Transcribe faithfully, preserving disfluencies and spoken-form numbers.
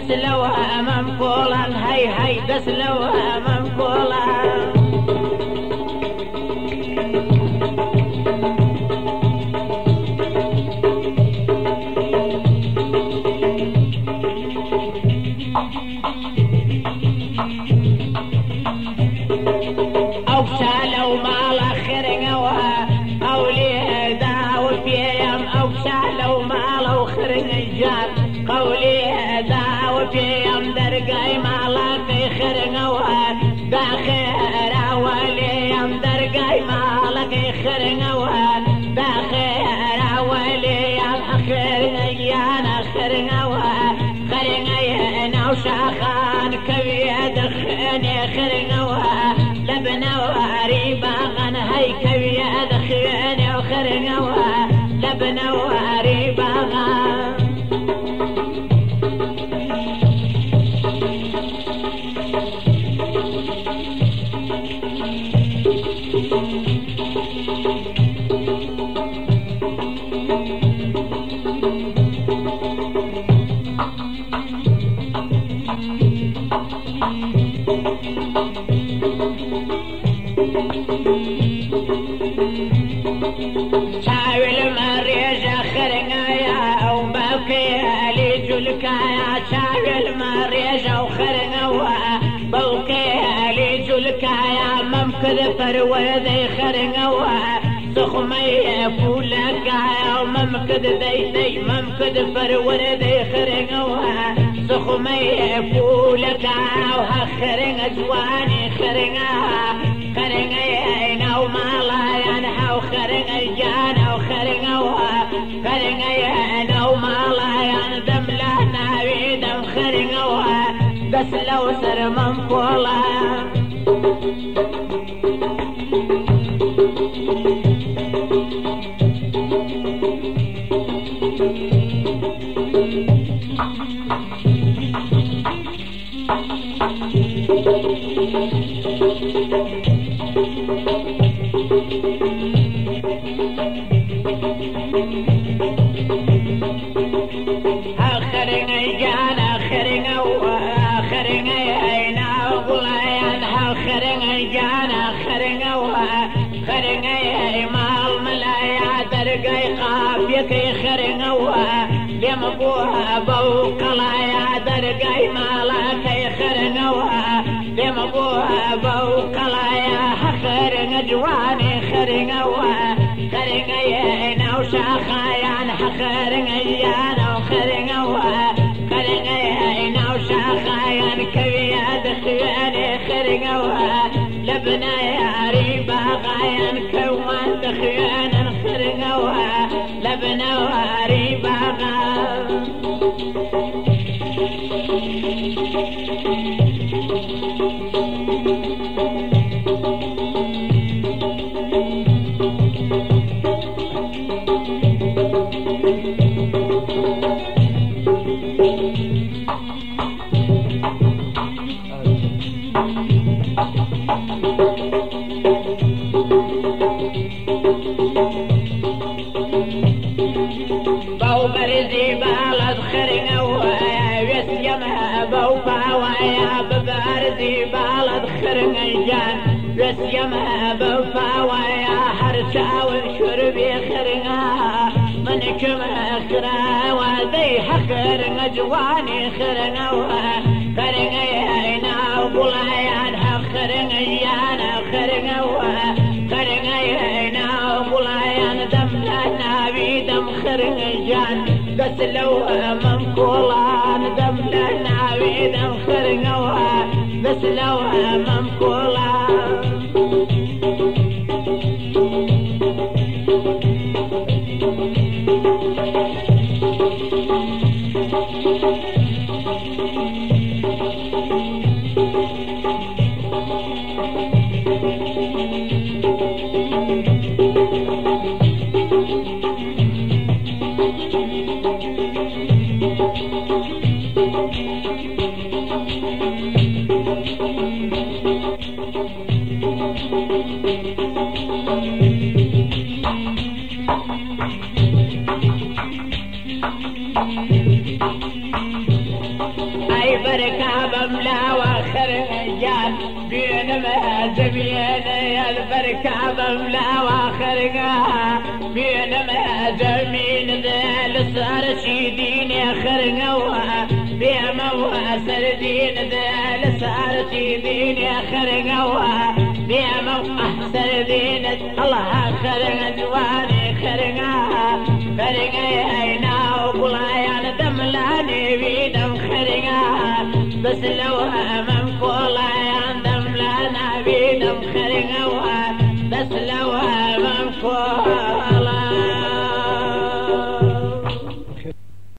دسلوها منقولا هي هي دسلوها منقولا أو شالوا مال خرنوا قولي داو بيام أو شالوا مال خرنجان قولي داو بيام درقاي مالك خرنوا داخل ولي يم درقاي مالك خرنوا داخل ولي يم خرنجان خرنوا خرنجان وشاخان كبيد خني خرنوا لبنا واريبا غن هي كبيد خني وخرنوا لبنا واريبا غن شاول مريجة خرنايا أو بوكي لي جلكايا شاول مريجة وخرنوا بوكي لي جلكايا ممكن فروذي خرنوا سخمي فولكايا وممكن دي دي ممكن فروذي خرنوا سخمي فولكايا وخرن جواني خرنها خرنايا ومالا ينحو خرنجانا وخرنوا خرنجانا ومالا يندم لنا بيدم خرنوا دسلو سر منقولا خرنجانا خرنوا خرنجانا وغلايان خرنجانا خرنوا خرنجانا مال ملايا درقاي قافيك خرنوا لمبوها بوقلايا درقاي مالك خرنوا لمبوها بوقلايا خرن جواني خرنوا خرنجانا وشاخايان خرنجانا وخرنوا خرنجانا وشاخايان كبياد خياني خرنوا لبنا يا ريبا غايان كوان دخيانا خرنوا لبنا وريبا غايان بو برزي بالد خرنوا ويسيمها بو فاويا ببرزي بالد خرنجان ويسيمها بو فاويا حرشا وشربي خرنها منكم اخرا وذي حخر نجواني خرنوا خرنجانا وبلايان خرنجانا خرنوا خرنجانا وبلايان دم لنا بيدم خرنجان دسلوها منقولان دم لنا بيدم خرنوا دسلوها منقولان اي بركة بملا وخرجان بين ما زمينا يا البركة بملا وخرجان بين ما زمين ذا صار شيدين يا خرجوا بيما واسر دين ذا صار شيدين يا خرجوا بيما احسر دين الله خرج جواني خرجا خرجا اينا وبلا يا دم لاني بيدم خرجا بس لو